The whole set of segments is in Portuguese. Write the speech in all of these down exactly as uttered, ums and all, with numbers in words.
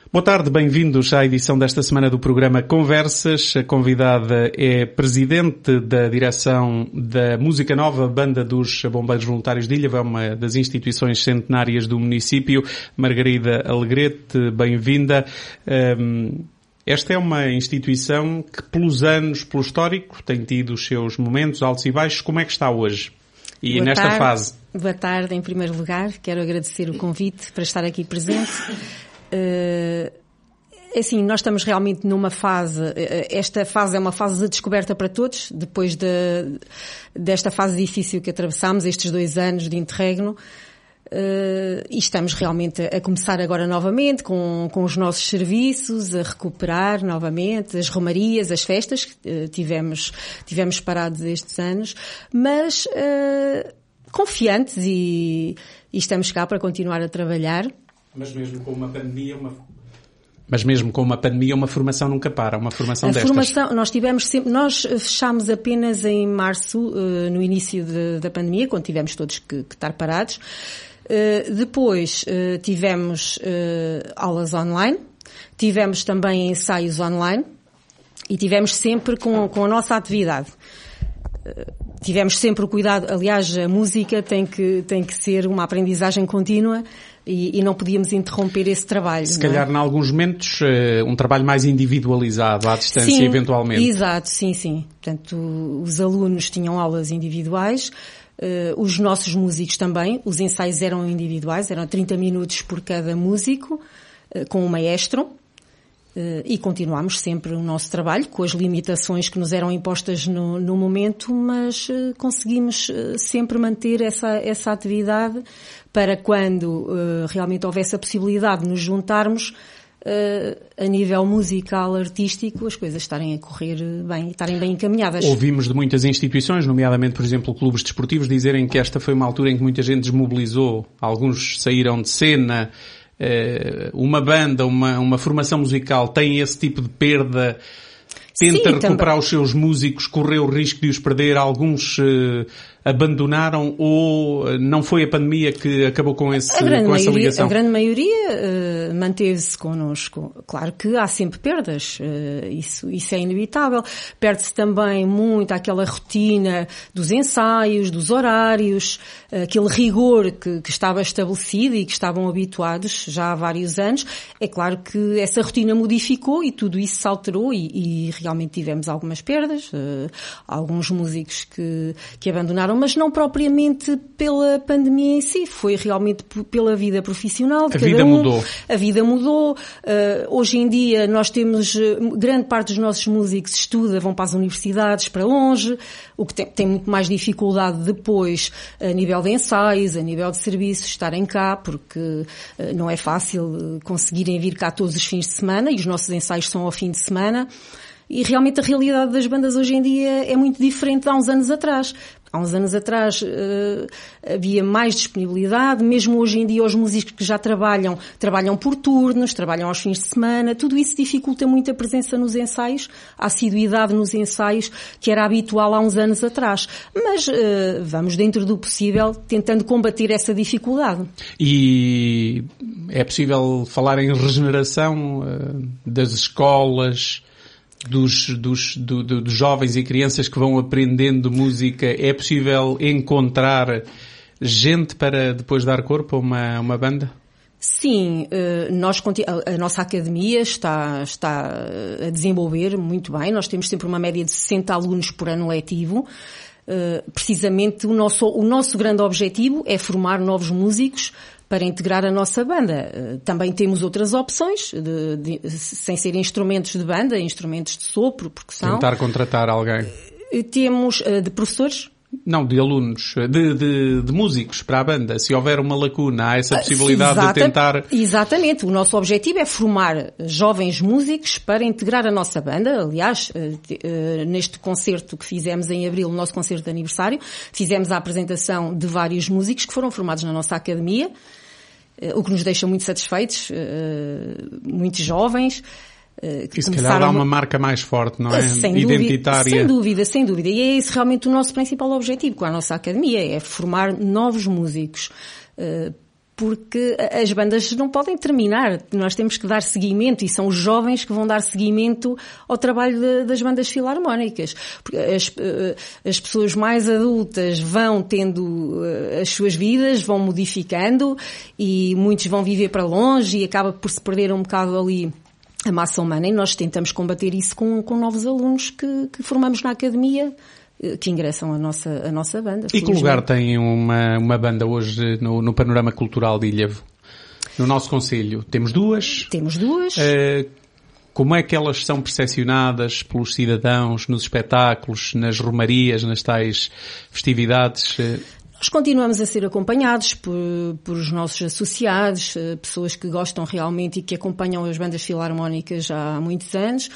Boa tarde, bem-vindos à edição desta semana do programa Conversas. A convidada é presidente da direção da Música Nova, Banda dos Bombeiros Voluntários de Ilha, é uma das instituições centenárias do município. Margarida Alegrete, bem-vinda. Um, esta é uma instituição que, pelos anos, pelo histórico, tem tido os seus momentos altos e baixos. Como é que está hoje? E Boa nesta tarde. fase? Boa tarde, em primeiro lugar. Quero agradecer o convite para estar aqui presente. Uh, assim, nós estamos realmente numa fase, esta fase é uma fase de descoberta para todos, depois de, desta fase difícil que atravessámos, estes dois anos de interregno, uh, e estamos realmente a começar agora novamente com, com os nossos serviços, a recuperar novamente as romarias, as festas que uh, tivemos, tivemos parados estes anos, mas uh, confiantes e, e estamos cá para continuar a trabalhar. Mas mesmo com uma pandemia, uma... Mas mesmo com uma pandemia, uma formação nunca para, uma formação a destas. Formação, nós tivemos sempre, nós fechámos apenas em março, no início de, da pandemia, quando tivemos todos que, que estar parados. Depois tivemos aulas online, tivemos também ensaios online e tivemos sempre com, com a nossa atividade. Tivemos sempre o cuidado, aliás, a música tem que, tem que ser uma aprendizagem contínua e, e não podíamos interromper esse trabalho. Se calhar, em alguns momentos, um trabalho mais individualizado, à distância, sim, eventualmente. Exato, sim, sim. Portanto, os alunos tinham aulas individuais, os nossos músicos também, os ensaios eram individuais, eram trinta minutos por cada músico, com um maestro. Uh, e continuámos sempre o nosso trabalho com as limitações que nos eram impostas no, no momento, mas uh, conseguimos uh, sempre manter essa, essa atividade para quando uh, realmente houvesse a possibilidade de nos juntarmos uh, a nível musical, artístico, as coisas estarem a correr bem, estarem bem encaminhadas. Ouvimos de muitas instituições, nomeadamente, por exemplo, clubes desportivos, dizerem que esta foi uma altura em que muita gente desmobilizou, alguns saíram de cena. Uma banda, uma, uma formação musical tem esse tipo de perda, tenta Sim, recuperar também. Os seus músicos, correu o risco de os perder, alguns uh, abandonaram ou não foi a pandemia que acabou com, esse, com maioria, essa ligação? A grande maioria uh, manteve-se connosco. Claro que há sempre perdas, uh, isso, isso é inevitável. Perde-se também muito aquela rotina dos ensaios, dos horários, uh, aquele rigor que, que estava estabelecido e que estavam habituados já há vários anos. É claro que essa rotina modificou e tudo isso se alterou e, e realmente tivemos algumas perdas, uh, alguns músicos que, que abandonaram, mas não propriamente pela pandemia em si, foi realmente p- pela vida profissional de a cada vida um. Mudou. A vida mudou. Uh, hoje em dia nós temos, uh, grande parte dos nossos músicos estuda, vão para as universidades, para longe, o que tem, tem muito mais dificuldade depois a nível de ensaios, a nível de serviços, estarem cá, porque uh, não é fácil conseguirem vir cá todos os fins de semana e os nossos ensaios são ao fim de semana. E realmente a realidade das bandas hoje em dia é muito diferente de há uns anos atrás. Há uns anos atrás uh, havia mais disponibilidade, mesmo hoje em dia os músicos que já trabalham, trabalham por turnos, trabalham aos fins de semana, tudo isso dificulta muito a presença nos ensaios, a assiduidade nos ensaios, que era habitual há uns anos atrás. Mas uh, vamos dentro do possível tentando combater essa dificuldade. E é possível falar em regeneração uh, das escolas, Dos, dos, do, do, dos jovens e crianças que vão aprendendo música? É possível encontrar gente para depois dar corpo a uma, uma banda? Sim, nós, a nossa academia está, está a desenvolver muito bem. Nós temos sempre uma média de sessenta alunos por ano letivo. Precisamente o nosso, o nosso grande objetivo é formar novos músicos para integrar a nossa banda. Também temos outras opções, de, de, sem ser instrumentos de banda, instrumentos de sopro, percussão. Tentar contratar alguém. Temos de professores. Não, de alunos, de, de, de músicos para a banda. Se houver uma lacuna, há essa possibilidade Exata, de tentar... Exatamente. O nosso objetivo é formar jovens músicos para integrar a nossa banda. Aliás, neste concerto que fizemos em abril, o nosso concerto de aniversário, fizemos a apresentação de vários músicos que foram formados na nossa academia, o que nos deixa muito satisfeitos, muito jovens. Que se calhar dá uma marca mais forte, não é? Sem Identitária. Dúvida, sem dúvida, sem dúvida. E é esse realmente o nosso principal objetivo com a nossa academia, é formar novos músicos. porque as bandas não podem terminar, nós temos que dar seguimento e são os jovens que vão dar seguimento ao trabalho de, das bandas filarmónicas. As, as pessoas mais adultas vão tendo as suas vidas, vão modificando e muitos vão viver para longe e acaba por se perder um bocado ali a massa humana, e nós tentamos combater isso com, com novos alunos que, que formamos na academia, que ingressam a nossa, a nossa banda. E que lugar tem uma, uma banda hoje no, no panorama cultural de Ilhavo? No nosso concelho temos duas. Temos duas. Uh, como é que elas são percepcionadas pelos cidadãos nos espetáculos, nas romarias, nas tais festividades? Nós continuamos a ser acompanhados por, por os nossos associados, pessoas que gostam realmente e que acompanham as bandas filarmónicas há muitos anos.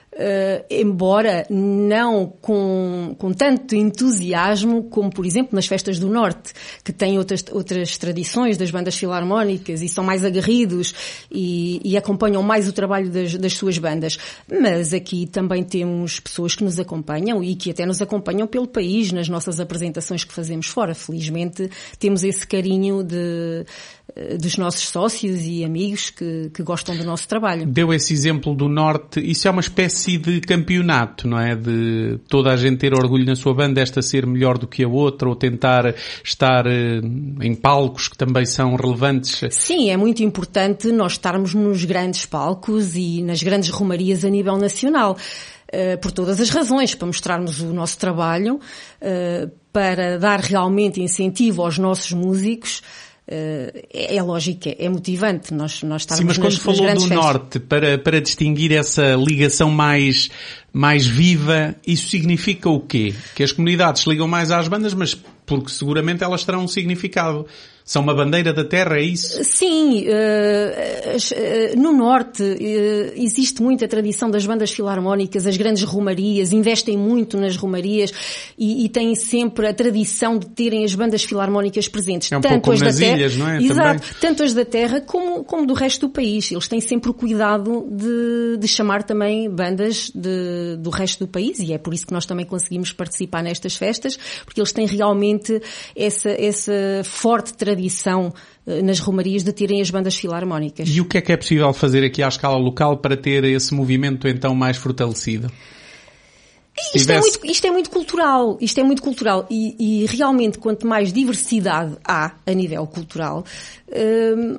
Uh, embora não com, com tanto entusiasmo como, por exemplo, nas festas do Norte, que têm outras, outras tradições das bandas filarmónicas e são mais aguerridos e, e acompanham mais o trabalho das, das suas bandas. Mas aqui também temos pessoas que nos acompanham e que até nos acompanham pelo país nas nossas apresentações que fazemos fora. Felizmente temos esse carinho de, dos nossos sócios e amigos que, que gostam do nosso trabalho. Deu esse exemplo do Norte, isso é uma espécie de campeonato, não é? De toda a gente ter orgulho na sua banda, esta ser melhor do que a outra, ou tentar estar em palcos que também são relevantes. Sim, é muito importante nós estarmos nos grandes palcos e nas grandes romarias a nível nacional. Uh, por todas as razões, para mostrarmos o nosso trabalho, uh, para dar realmente incentivo aos nossos músicos. Uh, é, é lógico, é, é motivante nós, nós estarmos. Sim, mas quando nas, falou nas do festas. Norte, para, para distinguir essa ligação mais, mais viva, isso significa o quê? Que as comunidades se ligam mais às bandas, mas porque seguramente elas terão um significado. São uma bandeira da terra, é isso? Sim, uh, uh, no Norte uh, existe muita tradição das bandas filarmónicas, as grandes romarias, investem muito nas romarias e, e têm sempre a tradição de terem as bandas filarmónicas presentes. É um tanto pouco as como nas da terra, ilhas, não é? Exato, também. Tanto as da terra como, como do resto do país. Eles têm sempre o cuidado de, de chamar também bandas de, do resto do país e é por isso que nós também conseguimos participar nestas festas, porque eles têm realmente essa, essa forte tradição nas romarias de terem as bandas filarmónicas. E o que é que é possível fazer aqui à escala local para ter esse movimento então mais fortalecido? Isto, tivesse... é muito, isto é muito cultural, isto é muito cultural e, e realmente quanto mais diversidade há a nível cultural, hum,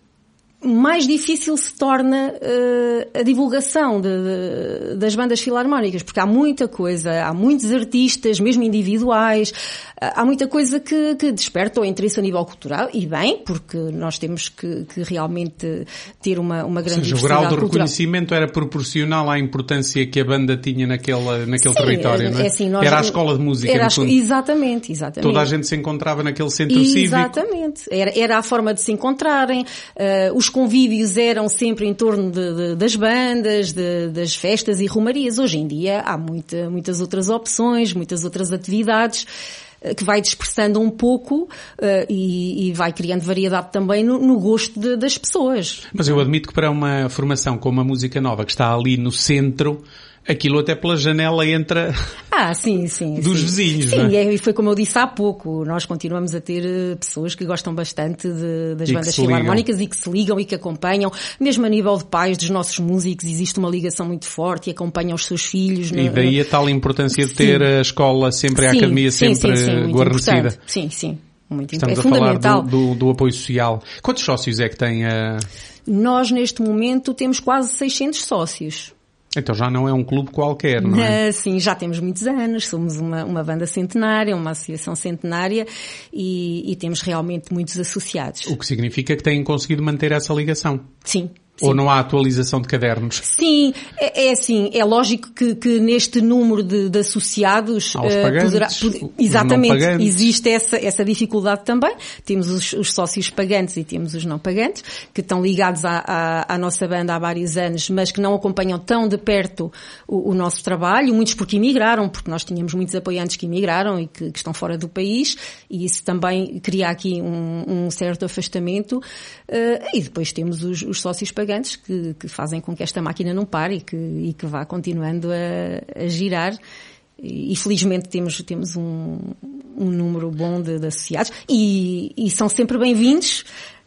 mais difícil se torna uh, a divulgação de, de, das bandas filarmónicas, porque há muita coisa, há muitos artistas, mesmo individuais, há muita coisa que, que desperta o interesse a nível cultural, e bem, porque nós temos que, que realmente ter uma, uma grande diversidade cultural. O grau de reconhecimento era proporcional à importância que a banda tinha naquele, naquele sim, território, não é? É assim, nós, era a escola de música, era no fundo. Exatamente, exatamente. Toda a gente se encontrava naquele centro exatamente. cívico. Exatamente. Era, era a forma de se encontrarem, uh, os convívios eram sempre em torno de, de, das bandas, de, das festas e romarias. Hoje em dia há muita, muitas outras opções, muitas outras atividades uh, que vai dispersando um pouco uh, e, e vai criando variedade também no, no gosto de, das pessoas. Mas eu admito que para uma formação com uma música nova que está ali no centro, aquilo até pela janela entra ah, sim, sim, dos sim. vizinhos. Sim, não é? E foi como eu disse há pouco, nós continuamos a ter pessoas que gostam bastante de, das e bandas filarmónicas e que se ligam e que acompanham, mesmo a nível de pais dos nossos músicos, existe uma ligação muito forte e acompanham os seus filhos. E no, daí a tal importância de ter sim. a escola sempre, a sim, academia sim, sempre sim, sim, guarnecida. Sim, sim. Muito Estamos é a falar fundamental. do, do, do apoio social. Quantos sócios é que tem a... Nós, neste momento, temos quase seiscentos sócios. Então já não é um clube qualquer, não é? Sim, já temos muitos anos, somos uma, uma banda centenária, uma associação centenária e, e temos realmente muitos associados. O que significa que têm conseguido manter essa ligação. Sim. Sim. Ou não há atualização de cadernos? Sim, é, é assim, é lógico que, que neste número de, de associados há os pagantes, poderá, poder, exatamente, os não pagantes. Existe essa, essa dificuldade também. Temos os, os sócios pagantes e temos os não pagantes, que estão ligados à, à, à nossa banda há vários anos, mas que não acompanham tão de perto o, o nosso trabalho, muitos porque emigraram, porque nós tínhamos muitos apoiantes que emigraram e que, que estão fora do país, e isso também cria aqui um, um certo afastamento. Uh, e depois temos os, os sócios pagantes, Que, que fazem com que esta máquina não pare e que, e que vá continuando a, a girar. E, e felizmente temos, temos um, um número bom de, de associados e, e são sempre bem-vindos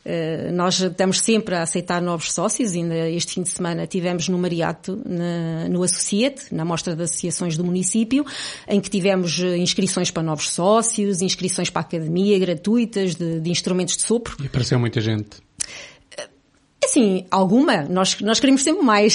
Uh, nós estamos sempre a aceitar novos sócios. Ainda este fim de semana tivemos no Mariato, na, no Associate, na Mostra de Associações do município, em que tivemos inscrições para novos sócios, inscrições para a academia gratuitas de, de instrumentos de sopro. E apareceu muita gente. Assim, alguma. Nós, nós queremos sempre mais.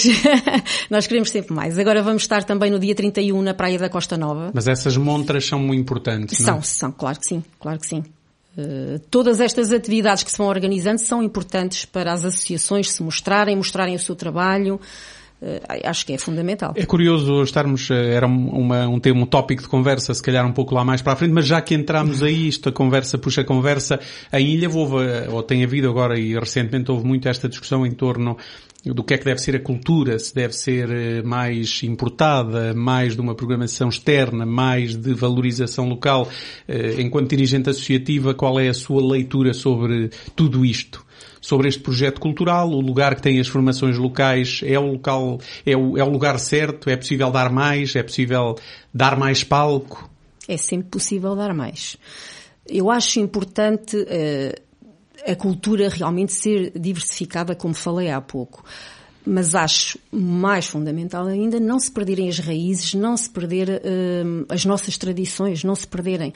Nós queremos sempre mais. Agora vamos estar também no dia trinta e um na Praia da Costa Nova. Mas essas montras são muito importantes, não é? São, são, claro que sim, claro que sim. Uh, todas estas atividades que se vão organizando são importantes para as associações se mostrarem, mostrarem o seu trabalho. Uh, acho que é fundamental. É curioso estarmos, era uma, um tema, um tópico de conversa, se calhar um pouco lá mais para a frente, mas já que entramos aí, isto a conversa puxa a conversa, em Ilha houve, ou tem havido agora e recentemente houve muito esta discussão em torno do que é que deve ser a cultura, se deve ser mais importada, mais de uma programação externa, mais de valorização local. Enquanto dirigente associativa, qual é a sua leitura sobre tudo isto? Sobre este projeto cultural, o lugar que tem as formações locais, é o local, é o, é o lugar certo? É possível dar mais? É possível dar mais palco? É sempre possível dar mais. Eu acho importante uh, a cultura realmente ser diversificada, como falei há pouco. Mas acho mais fundamental ainda não se perderem as raízes, não se perder uh, as nossas tradições, não se perderem.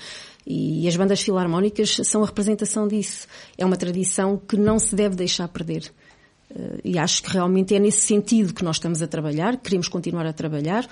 E as bandas filarmónicas são a representação disso. É uma tradição que não se deve deixar perder. Uh, e acho que realmente é nesse sentido que nós estamos a trabalhar, queremos continuar a trabalhar.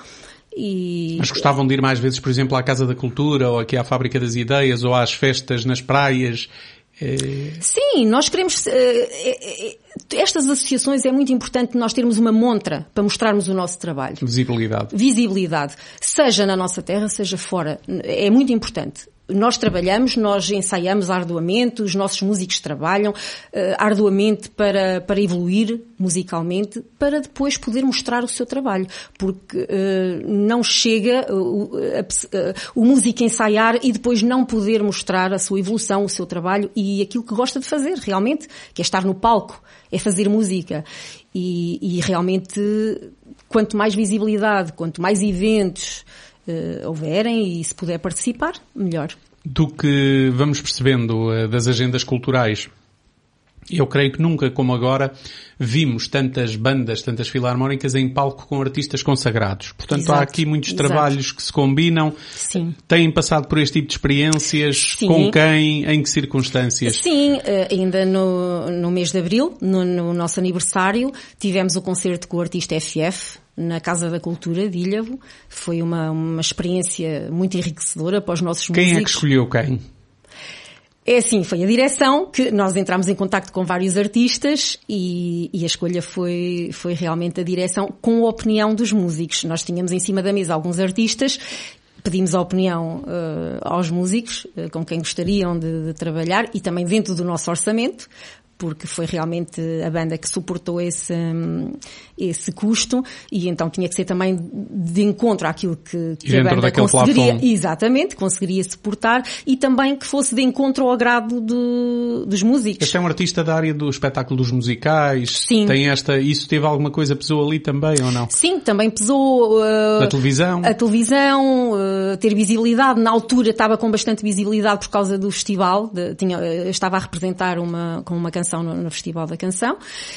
E... Mas gostavam de ir mais vezes, por exemplo, à Casa da Cultura, ou aqui à Fábrica das Ideias, ou às festas nas praias? É... Sim, nós queremos... Uh, é, é, estas associações é muito importante nós termos uma montra para mostrarmos o nosso trabalho. Visibilidade. Visibilidade. Seja na nossa terra, seja fora. É muito importante. Nós trabalhamos, nós ensaiamos arduamente, os nossos músicos trabalham uh, arduamente para, para evoluir musicalmente, para depois poder mostrar o seu trabalho. Porque uh, não chega uh, uh, uh, o músico ensaiar e depois não poder mostrar a sua evolução, o seu trabalho e aquilo que gosta de fazer realmente, que é estar no palco, é fazer música. E, e realmente, quanto mais visibilidade, quanto mais eventos Uh, houverem e se puder participar, melhor. Do que vamos percebendo uh, das agendas culturais, eu creio que nunca como agora vimos tantas bandas, tantas filarmónicas em palco com artistas consagrados. Portanto, exato, há aqui muitos exato. Trabalhos que se combinam. Sim. Têm passado por este tipo de experiências? Sim. Com quem? Em que circunstâncias? Sim, ainda no, no mês de Abril, no, no nosso aniversário, tivemos o concerto com o artista F F, na Casa da Cultura de Ilhavo. Foi uma, uma experiência muito enriquecedora para os nossos músicos. Quem é que escolheu quem? É assim, foi a direção que nós entramos em contacto com vários artistas e, e a escolha foi, foi realmente a direção com a opinião dos músicos. Nós tínhamos em cima da mesa alguns artistas, pedimos a opinião uh, aos músicos uh, com quem gostariam de, de trabalhar e também dentro do nosso orçamento, porque foi realmente a banda que suportou esse, esse custo e então tinha que ser também de encontro àquilo que, que a banda conseguiria, plafond. Exatamente, conseguiria suportar e também que fosse de encontro ao agrado de, dos músicos. Este é um artista da área do espetáculo dos musicais. Sim. Tem esta, isso teve alguma coisa, pesou ali também ou não? Sim, também pesou. Uh, a televisão? A televisão, uh, ter visibilidade. Na altura estava com bastante visibilidade por causa do festival, de, tinha, uh, estava a representar uma, com uma canção No, no Festival da Canção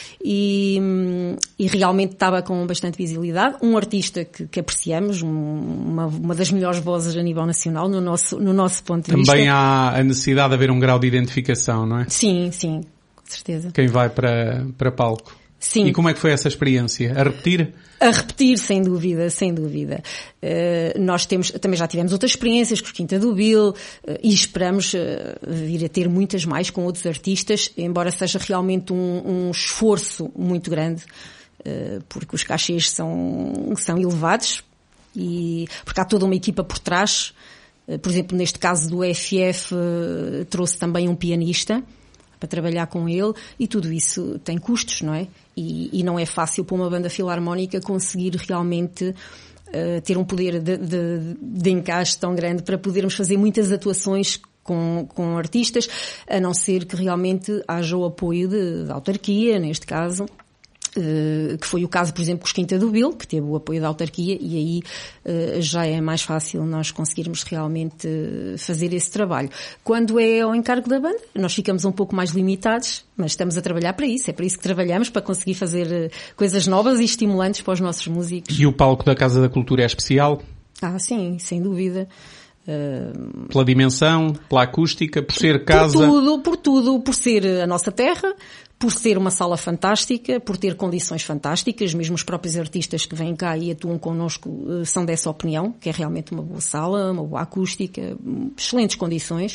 e, e realmente estava com bastante visibilidade. Um artista que, que apreciamos, uma, uma das melhores vozes a nível nacional no nosso, no nosso ponto de Também vista. Também há a necessidade de haver um grau de identificação, não é? Sim, sim, com certeza. Quem vai para, para palco. Sim. E como é que foi essa experiência? A repetir? A repetir, sem dúvida, sem dúvida. Uh, nós temos, também já tivemos outras experiências com o Quinta do Bill uh, e esperamos uh, vir a ter muitas mais com outros artistas, embora seja realmente um, um esforço muito grande, uh, porque os cachês são, são elevados e porque há toda uma equipa por trás. Uh, por exemplo, neste caso do F F, uh, trouxe também um pianista para trabalhar com ele e tudo isso tem custos, não é? E, e não é fácil para uma banda filarmónica conseguir realmente uh, ter um poder de, de, de encaixe tão grande para podermos fazer muitas atuações com, com artistas, a não ser que realmente haja o apoio de, de autarquia, neste caso, Uh, que foi o caso, por exemplo, com os Quinta do Bil, que teve o apoio da autarquia, e aí uh, já é mais fácil nós conseguirmos realmente uh, fazer esse trabalho. Quando é ao encargo da banda, nós ficamos um pouco mais limitados, mas estamos a trabalhar para isso, é para isso que trabalhamos, para conseguir fazer uh, coisas novas e estimulantes para os nossos músicos. E o palco da Casa da Cultura é especial? Ah, sim, sem dúvida. Uh, pela dimensão, pela acústica, por ser casa... Por tudo, por tudo, por ser a nossa terra, por ser uma sala fantástica, por ter condições fantásticas, mesmo os próprios artistas que vêm cá e atuam connosco uh, são dessa opinião, que é realmente uma boa sala, uma boa acústica, excelentes condições.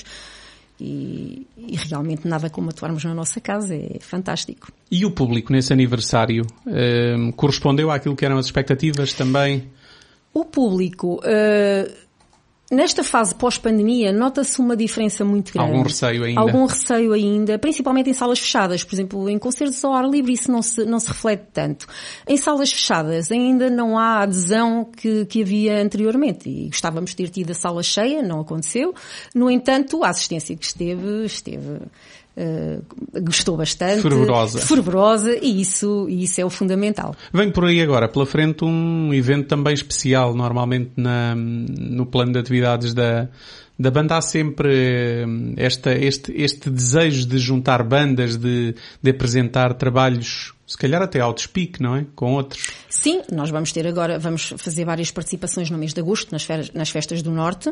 E, e realmente nada como atuarmos na nossa casa, é fantástico. E o público nesse aniversário uh, correspondeu àquilo que eram as expectativas também? O público... Uh, Nesta fase pós-pandemia, nota-se uma diferença muito grande. Algum receio ainda? Algum receio ainda, principalmente em salas fechadas. Por exemplo, em concertos ao ar livre isso não se, não se reflete tanto. Em salas fechadas ainda não há a adesão que, que havia anteriormente. E gostávamos de ter tido a sala cheia, não aconteceu. No entanto, a assistência que esteve, esteve... Uh, gostou bastante. Fervorosa. Fervorosa, e isso, e isso é o fundamental. Vem por aí agora, pela frente, um evento também especial. Normalmente na, no plano de atividades da, da banda há sempre esta, este, este desejo de juntar bandas, de, de apresentar trabalhos, se calhar até ao despique, não é? Com outros. Sim, nós vamos ter agora, vamos fazer várias participações no mês de agosto, nas, fer- nas festas do Norte.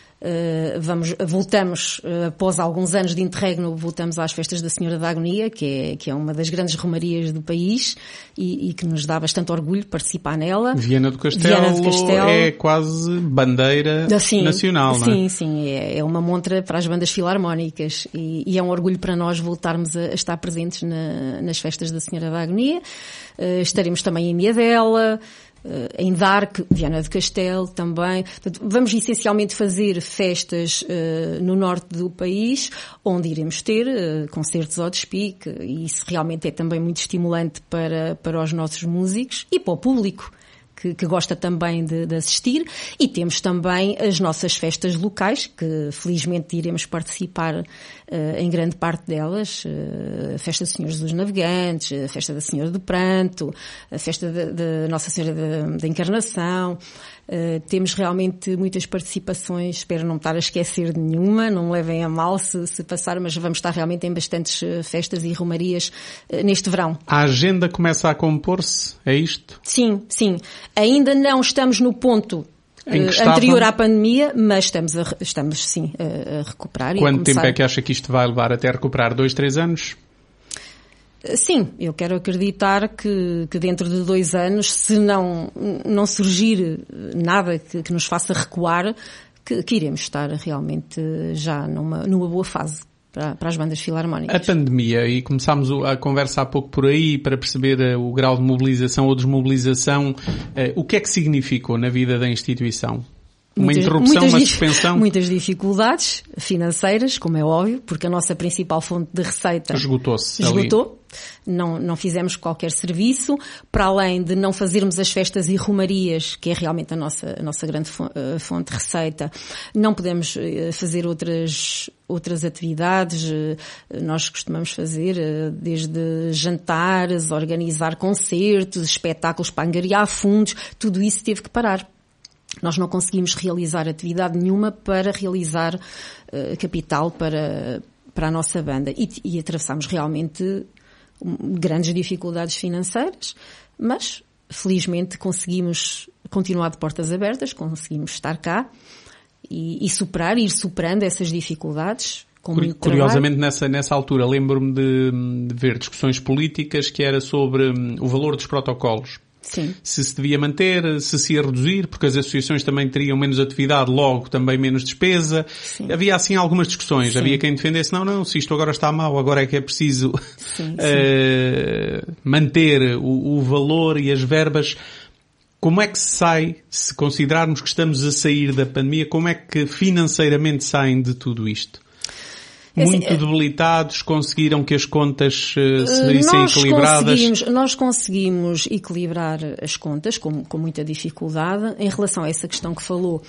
Uh, vamos, voltamos, uh, após alguns anos de interregno, voltamos às festas da Senhora da Agonia, que é, que é uma das grandes romarias do país e, e que nos dá bastante orgulho participar nela. Viana do Castelo, Viana do Castelo é quase bandeira assim, nacional, sim, não é? Sim, sim, é, é uma montra para as bandas filarmónicas e, e é um orgulho para nós voltarmos a, a estar presentes na, nas festas da Senhora da Agonia. Uh, estaremos também em Miadela, Uh, em Darque, Viana do Castelo também. Portanto, vamos essencialmente fazer festas uh, no norte do país, onde iremos ter uh, concertos ao despique, e isso realmente é também muito estimulante para, para os nossos músicos e para o público que, que gosta também de, de assistir. E temos também as nossas festas locais, que felizmente iremos participar Uh, em grande parte delas, uh, a Festa dos Senhores dos Navegantes, a Festa da Senhora do Pranto, a Festa da Nossa Senhora da, da Encarnação. Uh, temos realmente muitas participações, espero não estar a esquecer de nenhuma, não me levem a mal se, se passar, mas vamos estar realmente em bastantes uh, festas e romarias uh, neste verão. A agenda começa a compor-se, é isto? Sim, sim. Ainda não estamos no ponto anterior à pandemia, mas estamos, a, estamos sim, a, a recuperar. Quanto e a começar... tempo é que acha que isto vai levar até recuperar? Dois, três anos? Sim, eu quero acreditar que, que dentro de dois anos, se não, não surgir nada que, que nos faça recuar, que, que iremos estar realmente já numa, numa boa fase para, para as bandas filarmónicas. A pandemia, e começámos a conversa há pouco por aí para perceber o grau de mobilização ou desmobilização, o que é que significou na vida da instituição? Uma muitas, interrupção, muitas, uma suspensão? Muitas dificuldades financeiras, como é óbvio, porque a nossa principal fonte de receita esgotou-se. Esgotou. Não, não fizemos qualquer serviço, para além de não fazermos as festas e romarias, que é realmente a nossa, a nossa grande fonte de receita. Não podemos fazer outras, outras atividades. Nós costumamos fazer desde jantares, organizar concertos, espetáculos para angariar fundos, tudo isso teve que parar. Nós não conseguimos realizar atividade nenhuma para realizar uh, capital para, para a nossa banda. E, e atravessámos realmente grandes dificuldades financeiras, mas felizmente conseguimos continuar de portas abertas, conseguimos estar cá e, e superar, ir superando essas dificuldades. Com muito Curiosamente, nessa, nessa altura, lembro-me de, de ver discussões políticas que era sobre um, o valor dos protocolos. Sim. Se se devia manter, se se ia reduzir, porque as associações também teriam menos atividade, logo também menos despesa. Sim. Havia assim algumas discussões. Sim. Havia quem defendesse, não, não, se isto agora está mal, agora é que é preciso sim, sim. Uh, manter o, o valor e as verbas. Como é que se sai, se considerarmos que estamos a sair da pandemia, como é que financeiramente saem de tudo isto? Muito assim, debilitados, conseguiram que as contas uh, saíssem equilibradas? Conseguimos, nós conseguimos equilibrar as contas com, com muita dificuldade. Em relação a essa questão que falou,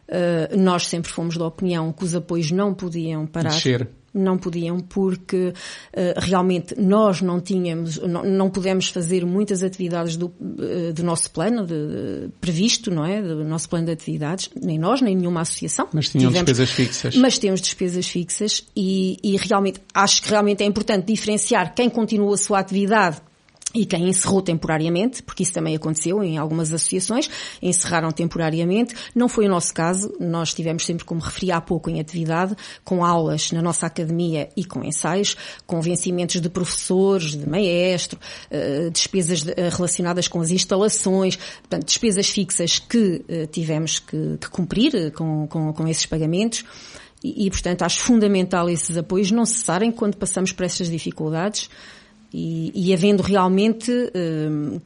Uh, nós sempre fomos da opinião que os apoios não podiam parar. Descer. Não podiam, porque uh, realmente nós não tínhamos, não, não pudemos fazer muitas atividades do, uh, do nosso plano de, de, previsto, não é? Do nosso plano de atividades, nem nós, nem nenhuma associação. Mas tinham Tivemos, despesas fixas. Mas temos despesas fixas e, e realmente, acho que realmente é importante diferenciar quem continua a sua atividade e quem encerrou temporariamente, porque isso também aconteceu em algumas associações, encerraram temporariamente. Não foi o nosso caso, nós estivemos sempre, como referi há pouco, em atividade, com aulas na nossa academia e com ensaios, com vencimentos de professores, de maestro, despesas relacionadas com as instalações, portanto, despesas fixas que tivemos que, que cumprir com, com, com esses pagamentos. E, e, portanto, acho fundamental esses apoios não cessarem quando passamos por essas dificuldades. E, e havendo realmente uh,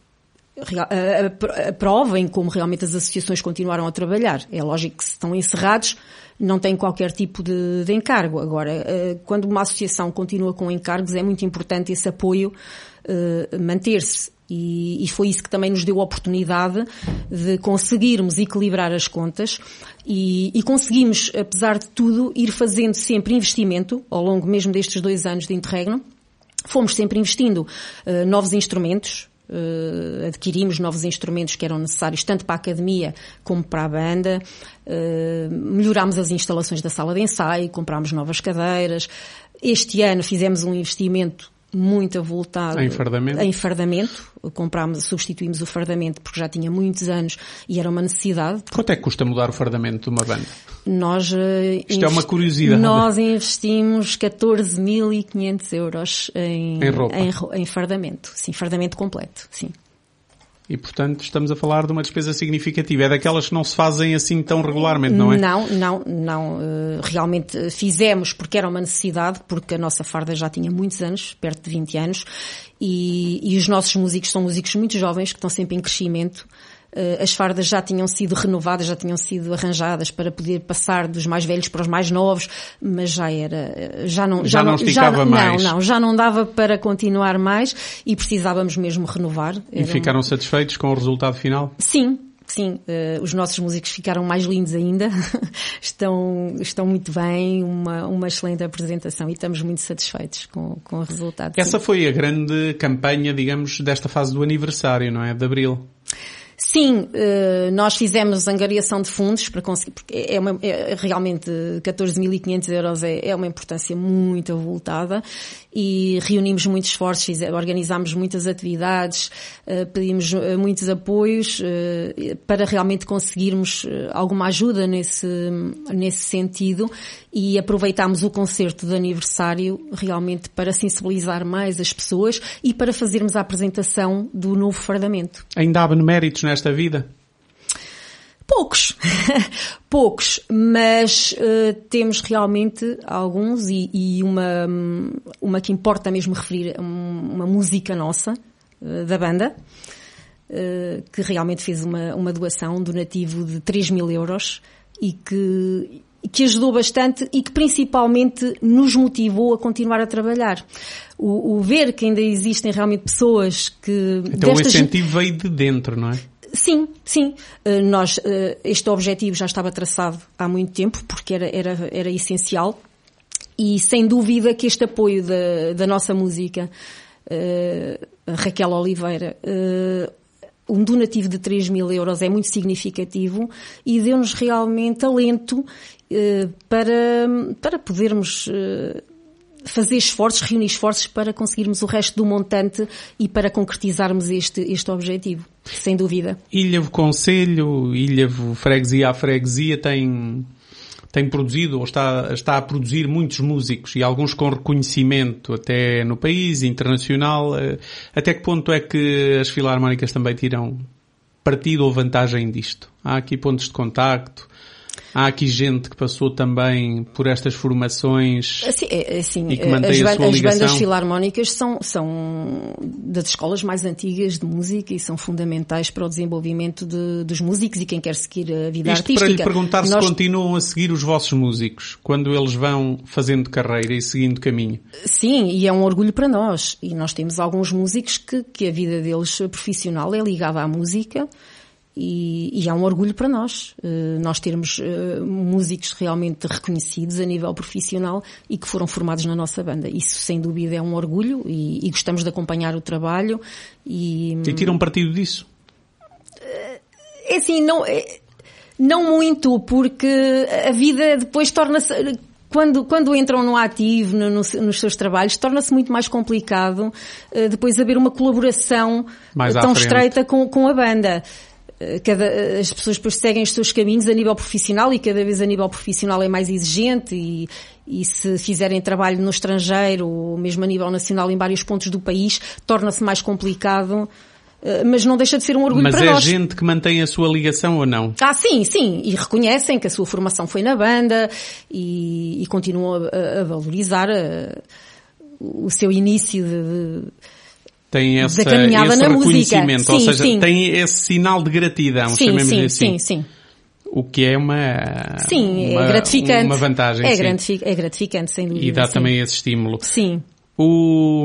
a, a, a prova em como realmente as associações continuaram a trabalhar. É lógico que se estão encerrados, não têm qualquer tipo de, de encargo. Agora, uh, quando uma associação continua com encargos, é muito importante esse apoio uh, manter-se. E, e foi isso que também nos deu a oportunidade de conseguirmos equilibrar as contas e, e conseguimos, apesar de tudo, ir fazendo sempre investimento ao longo mesmo destes dois anos de interregno. Fomos sempre investindo uh, novos instrumentos, uh, adquirimos novos instrumentos que eram necessários tanto para a academia como para a banda, uh, melhorámos as instalações da sala de ensaio, comprámos novas cadeiras. Este ano fizemos um investimento muito avultado em fardamento. em fardamento. Comprámos, substituímos o fardamento porque já tinha muitos anos e era uma necessidade. Quanto é que custa mudar o fardamento de uma banda? Nós, uh, Isto investi- é uma curiosidade. Nós investimos catorze mil e quinhentos euros em, em roupa. Em, em fardamento. Sim, fardamento completo, sim. E, portanto, estamos a falar de uma despesa significativa. É daquelas que não se fazem assim tão regularmente, não é? Não, não, não. Realmente fizemos porque era uma necessidade, porque a nossa farda já tinha muitos anos, perto de vinte anos, e, e os nossos músicos são músicos muito jovens, que estão sempre em crescimento. As fardas já tinham sido renovadas, já tinham sido arranjadas para poder passar dos mais velhos para os mais novos, mas já era, já não, já, já não esticava já, mais. Não, não, já não dava para continuar mais e precisávamos mesmo renovar. E Era ficaram um... satisfeitos com o resultado final? Sim. Sim, uh, os nossos músicos ficaram mais lindos ainda, estão, estão muito bem, uma, uma excelente apresentação e estamos muito satisfeitos com, com o resultado. Essa sim. Foi a grande campanha, digamos, desta fase do aniversário, não é? De Abril. Sim, nós fizemos angariação de fundos para conseguir, porque é, uma, é realmente catorze mil e quinhentos euros é, é uma importância muito avultada e reunimos muitos esforços, fiz, organizámos muitas atividades, pedimos muitos apoios para realmente conseguirmos alguma ajuda nesse, nesse sentido e aproveitámos o concerto de aniversário realmente para sensibilizar mais as pessoas e para fazermos a apresentação do novo fardamento. Ainda há beneméritos nesta vida? Poucos, poucos, mas uh, temos realmente alguns e, e uma, uma que importa mesmo referir, uma música nossa, uh, da banda, uh, que realmente fez uma, uma doação, um donativo de três mil euros e que, que ajudou bastante e que principalmente nos motivou a continuar a trabalhar. O, o ver que ainda existem realmente pessoas que... Então destas... o incentivo veio de dentro, não é? Sim, sim. Uh, nós, uh, este objetivo já estava traçado há muito tempo, porque era, era, era essencial. E sem dúvida que este apoio da, da nossa música, uh, Raquel Oliveira, uh, um donativo de três mil euros é muito significativo e deu-nos realmente alento uh, para, para podermos... Uh, fazer esforços, reunir esforços para conseguirmos o resto do montante e para concretizarmos este, este objetivo, sem dúvida. Ilhavo Concelho, Ilhavo Freguesia a Freguesia tem, tem produzido ou está, está a produzir muitos músicos e alguns com reconhecimento até no país, internacional. Até que ponto é que as filarmónicas também tiram partido ou vantagem disto? Há aqui pontos de contacto? Há aqui gente que passou também por estas formações assim, assim, e que mantém as, a sua ligação? As bandas filarmónicas são, são das escolas mais antigas de música e são fundamentais para o desenvolvimento de, dos músicos e quem quer seguir a vida Isto artística. Para lhe perguntar Nós... se continuam a seguir os vossos músicos quando eles vão fazendo carreira e seguindo caminho. Sim, e é um orgulho para nós. E nós temos alguns músicos que, que a vida deles profissional é ligada à música. E, e é um orgulho para nós, uh, nós termos uh, músicos realmente reconhecidos a nível profissional e que foram formados na nossa banda. Isso, sem dúvida, é um orgulho e, e gostamos de acompanhar o trabalho. E, e tiram partido disso? É assim, não, não muito, porque a vida depois torna-se... Quando, quando entram no ativo, no, no, nos seus trabalhos, torna-se muito mais complicado uh, depois haver uma colaboração mais tão estreita com, com a banda. Cada, as pessoas depois seguem os seus caminhos a nível profissional e cada vez a nível profissional é mais exigente e, e se fizerem trabalho no estrangeiro ou mesmo a nível nacional em vários pontos do país, torna-se mais complicado, mas não deixa de ser um orgulho mas para é nós. Mas é gente que mantém a sua ligação ou não? Ah, sim, sim, e reconhecem que a sua formação foi na banda e, e continuam a, a valorizar a, o seu início de... de tem essa, da caminhada esse na reconhecimento, música. ou sim, seja, sim. tem esse sinal de gratidão, sim, chamemos sim, assim. Sim, sim, o que é uma, sim, uma, é gratificante. uma vantagem. É, sim. gratific, é gratificante, sem dúvida. E dá sim. também esse estímulo. Sim. O,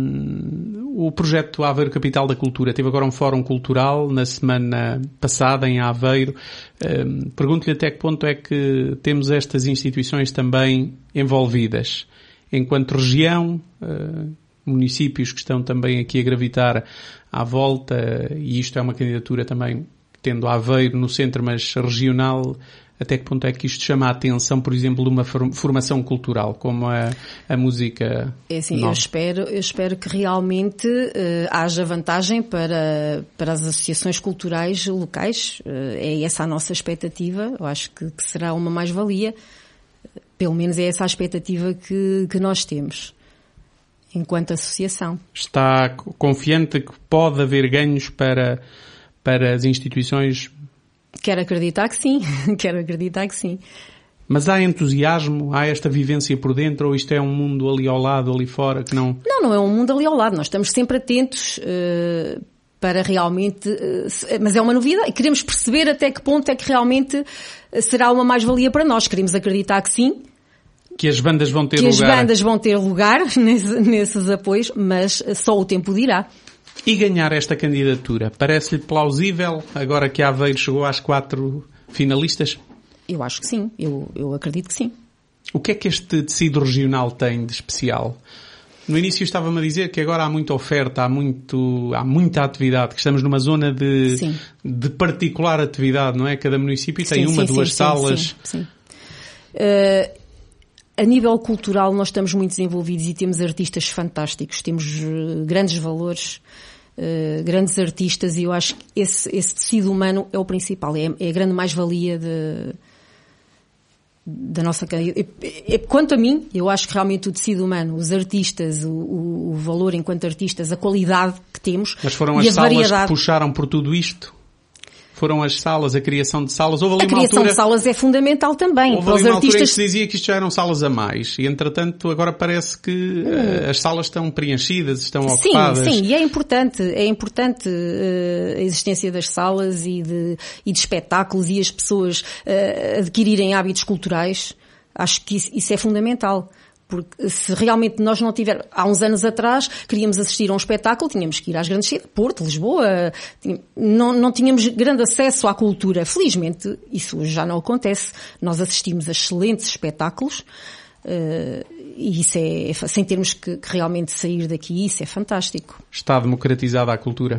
o projeto Aveiro Capital da Cultura teve agora um fórum cultural na semana passada em Aveiro. Um, pergunto-lhe até que ponto é que temos estas instituições também envolvidas. Enquanto região, uh, municípios que estão também aqui a gravitar à volta, e isto é uma candidatura também tendo Aveiro no centro, mas regional, até que ponto é que isto chama a atenção, por exemplo, de uma formação cultural, como a, a música É assim, nova? eu espero, eu espero que realmente uh, haja vantagem para, para as associações culturais locais. Uh, é essa a nossa expectativa. Eu acho que, que será uma mais-valia. Pelo menos é essa a expectativa que, que nós temos, enquanto associação. Está confiante que pode haver ganhos para, para as instituições? Quero acreditar que sim, quero acreditar que sim. Mas há entusiasmo? Há esta vivência por dentro? Ou isto é um mundo ali ao lado, ali fora, que não... Não, não é um mundo ali ao lado. Nós estamos sempre atentos uh, para realmente... Uh, mas é uma novidade. Queremos perceber até que ponto é que realmente uh, será uma mais-valia para nós. Queremos acreditar que sim. Que as bandas vão ter que lugar. Que as bandas vão ter lugar nesse, nesses apoios, mas só o tempo dirá. E ganhar esta candidatura, parece-lhe plausível, agora que a Aveiro chegou às quatro finalistas? Eu acho que sim, eu, eu acredito que sim. O que é que este tecido regional tem de especial? No início estava-me a dizer que agora há muita oferta, há, muito, há muita atividade, que estamos numa zona de, de particular atividade, não é? Cada município tem sim, uma, sim, duas sim, salas. Sim, sim. sim. Uh, a nível cultural nós estamos muito desenvolvidos e temos artistas fantásticos, temos uh, grandes valores, uh, grandes artistas, e eu acho que esse, esse tecido humano é o principal, é, é a grande mais-valia de... da nossa candidatura. Quanto a mim, eu acho que realmente o tecido humano, os artistas, o, o, o valor enquanto artistas, a qualidade que temos. Mas foram e as a salas variedade... que puxaram por tudo isto? Foram as salas, a criação de salas? Houve ali a uma criação altura... de salas é fundamental também. Houve para ali os uma artistas... altura em que se dizia que isto já eram salas a mais. E, entretanto, agora parece que hum. uh, as salas estão preenchidas, estão sim, ocupadas. Sim, e é importante, é importante uh, a existência das salas e de, e de espetáculos e as pessoas uh, adquirirem hábitos culturais. Acho que isso, isso é fundamental. Porque se realmente nós não tivermos... Há uns anos atrás, queríamos assistir a um espetáculo, tínhamos que ir às grandes cidades, Porto, Lisboa, tínhamos, não, não tínhamos grande acesso à cultura. Felizmente, isso hoje já não acontece. Nós assistimos a excelentes espetáculos, uh, e isso é, sem termos que, que realmente sair daqui, isso é fantástico. Está democratizada a cultura?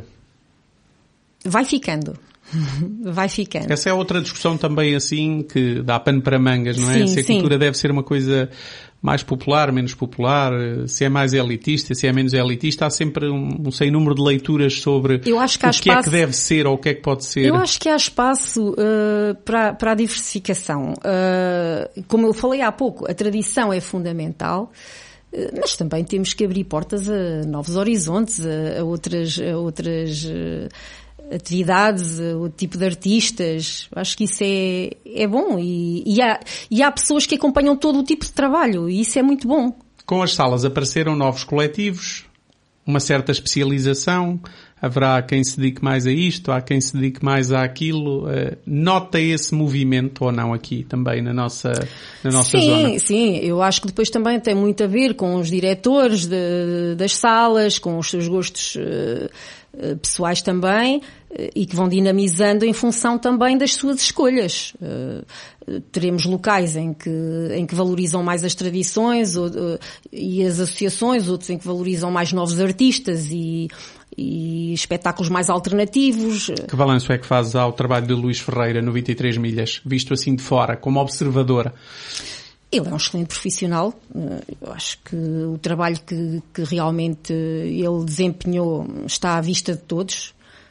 Vai ficando. Vai ficando. Essa é outra discussão também assim que dá pano para mangas, não é? Sim, se a sim. cultura deve ser uma coisa mais popular, menos popular, se é mais elitista, se é menos elitista, há sempre um, um sem número de leituras sobre eu acho que há o que espaço... é que deve ser ou o que é que pode ser. Eu acho que há espaço uh, para, para a diversificação. Uh, como eu falei há pouco, a tradição é fundamental. Mas também temos que abrir portas a novos horizontes, a, a outras, a outras uh, atividades, a outro tipo de artistas. Acho que isso é, é bom e, e, há, e há pessoas que acompanham todo o tipo de trabalho e isso é muito bom. Com as salas apareceram novos coletivos, uma certa especialização. haverá quem se dedique mais a isto, há quem se dedique mais àquilo. Uh, nota esse movimento ou não aqui também na nossa, na nossa sim, zona? Sim, sim. Eu acho que depois também tem muito a ver com os diretores de, das salas, com os seus gostos uh, pessoais também, uh, e que vão dinamizando em função também das suas escolhas. Uh, teremos locais em que, em que valorizam mais as tradições ou, uh, e as associações, outros em que valorizam mais novos artistas e e espetáculos mais alternativos. Que balanço é que fazes ao trabalho de Luís Ferreira no vinte e três milhas, visto assim de fora, como observadora? Ele é um excelente profissional. Eu acho que o trabalho que, que realmente ele desempenhou está à vista de todos.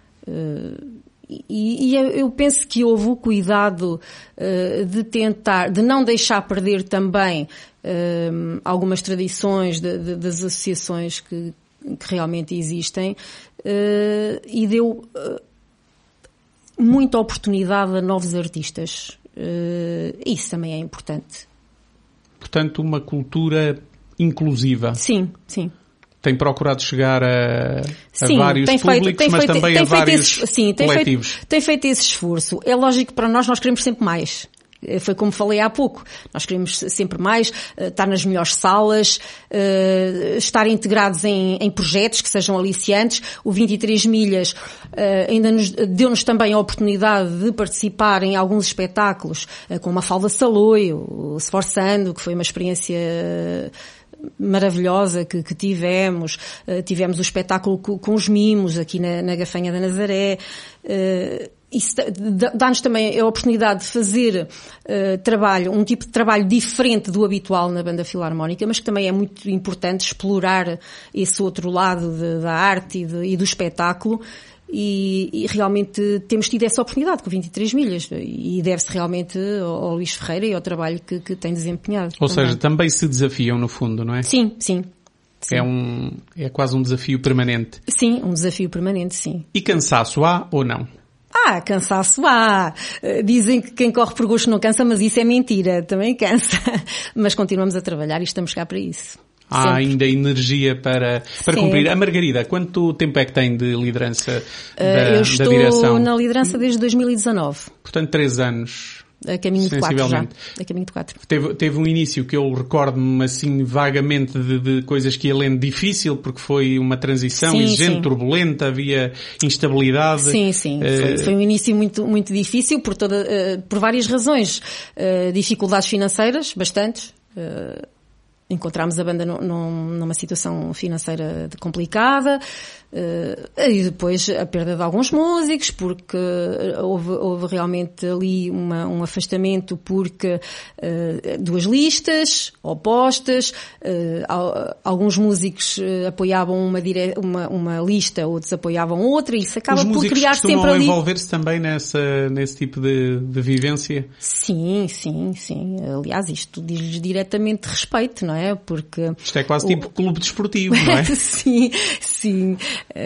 E, e eu penso que houve o cuidado de tentar, de não deixar perder também algumas tradições de, de, das associações que que realmente existem, uh, e deu uh, muita oportunidade a novos artistas. Uh, isso também é importante. Portanto, uma cultura inclusiva. Sim, sim. Tem procurado chegar a, a sim, vários tem feito, públicos, tem mas feito, também tem a feito vários esse, sim, tem coletivos. Feito, tem feito esse esforço. É lógico que para nós, nós queremos sempre mais. Foi como falei há pouco. Nós queremos sempre mais, estar nas melhores salas, estar integrados em, em projetos que sejam aliciantes. O vinte e três milhas ainda nos, deu-nos também a oportunidade de participar em alguns espetáculos, com uma Mafalda Saloio, o Esforçando, que foi uma experiência maravilhosa que, que tivemos. Uh, tivemos o espetáculo com, com os mimos aqui na, na Gafanha da Nazaré. Uh, Isso dá-nos também a oportunidade de fazer uh, trabalho, um tipo de trabalho diferente do habitual na Banda Filarmónica, mas que também é muito importante explorar esse outro lado de, da arte e, de, e do espetáculo. E, e realmente temos tido essa oportunidade com vinte e três milhas, e deve-se realmente ao, ao Luís Ferreira e ao trabalho que, que tem desempenhado. Ou também. seja, também se desafiam no fundo, não é? Sim, sim. Sim. É, um, é quase um desafio permanente. Sim, um desafio permanente, sim. E cansaço há ou não? Ah, cansaço há. Dizem que quem corre por gosto não cansa, mas isso é mentira. Também cansa. Mas continuamos a trabalhar e estamos cá para isso. Há Sempre. ainda energia para, para cumprir. A Margarida, quanto tempo é que tem de liderança da, uh, eu estou da direção? na liderança desde dois mil e dezanove. Portanto, três anos. A caminho de quatro já. A caminho de quatro. Teve, teve um início que eu recordo-me assim vagamente de, de coisas que ia lendo difícil, porque foi uma transição sim, exigente, sim. turbulenta, havia instabilidade. Sim, sim. Uh, foi, foi um início muito, muito difícil por, toda, uh, por várias razões. Uh, dificuldades financeiras, bastantes. Uh, encontramos a banda num, numa situação financeira complicada. Uh, e depois a perda de alguns músicos, porque houve, houve realmente ali uma, um afastamento, porque uh, duas listas opostas, uh, alguns músicos uh, apoiavam uma, dire... uma, uma lista, outros apoiavam outra, e isso acaba por criar sempre ali... Os músicos envolver-se também nessa, nesse tipo de, de vivência? Sim, sim, sim. Aliás, isto diz-lhes diretamente respeito, não é? Porque... Isto é quase o... tipo clube desportivo, não é? Sim, sim.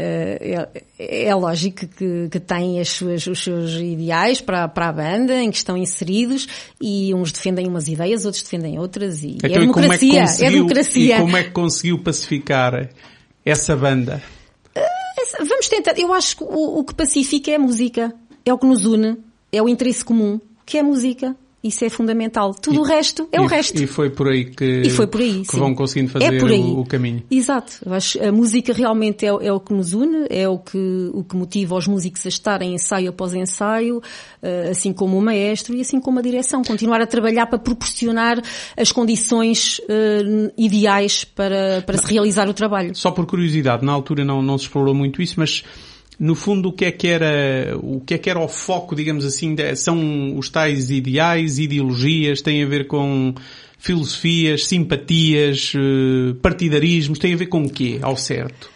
É, é lógico que, que têm as suas, os seus ideais para, para a banda, em que estão inseridos, e uns defendem umas ideias, outros defendem outras, e então, é democracia, e como é, que é democracia. E como é que conseguiu pacificar essa banda? Uh, vamos tentar. Eu acho que o, o que pacifica é a música, é o que nos une, é o interesse comum, que é a música. Isso é fundamental. Tudo e, o resto é e, o resto. E foi por aí que, e foi por aí, que vão conseguindo fazer é por aí. O, o caminho. Exato. Eu acho, a música realmente é, é o que nos une, é o que, o que motiva os músicos a estarem ensaio após ensaio, assim como o maestro e assim como a direção. Continuar a trabalhar para proporcionar as condições uh, ideais para, para se realizar o trabalho. Só por curiosidade, na altura não, não se explorou muito isso, mas... No fundo, o que é que era, o que é que era o foco, digamos assim, são os tais ideais, ideologias, tem a ver com filosofias, simpatias, partidarismos, tem a ver com o quê, ao certo?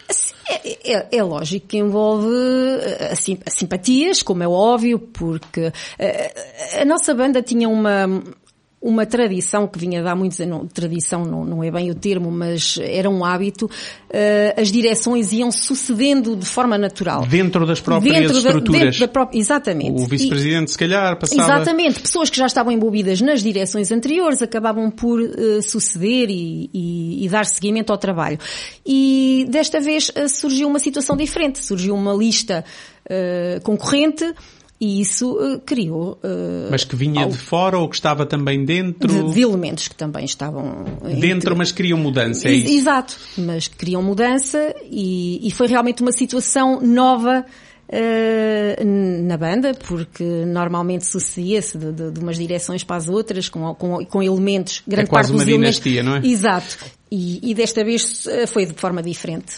É, é, é lógico que envolve as simpatias, como é óbvio, porque a, a nossa banda tinha uma... uma tradição que vinha de há muitos anos, não, tradição não, não é bem o termo, mas era um hábito, uh, as direções iam sucedendo de forma natural. Dentro das próprias dentro estruturas. Da, dentro da própria, exatamente. O vice-presidente, e, se calhar, passava... Exatamente. Pessoas que já estavam envolvidas nas direções anteriores acabavam por uh, suceder e, e, e dar seguimento ao trabalho. E desta vez uh, surgiu uma situação diferente. Surgiu uma lista uh, concorrente. E isso uh, criou... Uh, mas que vinha ao... de fora ou que estava também dentro? De, de elementos que também estavam... Dentro, entre... mas queriam mudança, é Ex- isso? Exato, mas queriam mudança e, e foi realmente uma situação nova uh, na banda, porque normalmente sucedia-se de, de, de umas direções para as outras, com, com, com elementos... Grande é quase parte uma dos dinastia, elementos... não é? Exato. E, e desta vez uh, foi de forma diferente.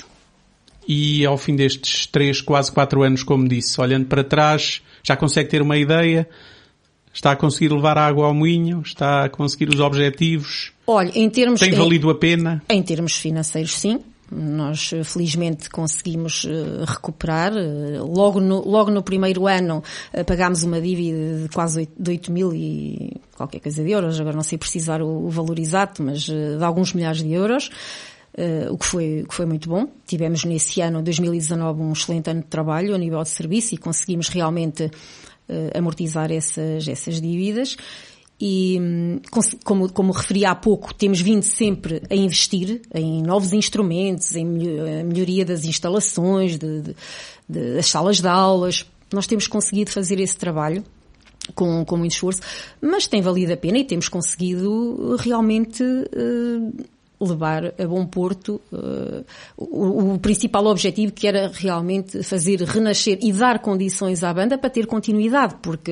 E ao fim destes três, quase quatro anos, como disse, olhando para trás... Já consegue ter uma ideia? Está a conseguir levar a água ao moinho? Está a conseguir os objetivos? Olha, em termos... Tem valido a pena? Em termos financeiros, sim. Nós, felizmente, conseguimos uh, recuperar. Uh, logo, no, logo no primeiro ano uh, pagámos uma dívida de quase oito mil e qualquer coisa de euros. Agora não sei precisar o, o valor exato, mas uh, de alguns milhares de euros. Uh, o que foi, que foi muito bom. Tivemos nesse ano, dois mil e dezanove, um excelente ano de trabalho a nível de serviço e conseguimos realmente uh, amortizar essas, essas dívidas. E, como, como referi há pouco, temos vindo sempre a investir em novos instrumentos, em melhoria das instalações, de, de, de, das salas de aulas. Nós temos conseguido fazer esse trabalho com, com muito esforço, mas tem valido a pena e temos conseguido realmente... Uh, levar a bom porto uh, o, o principal objetivo, que era realmente fazer renascer e dar condições à banda para ter continuidade, porque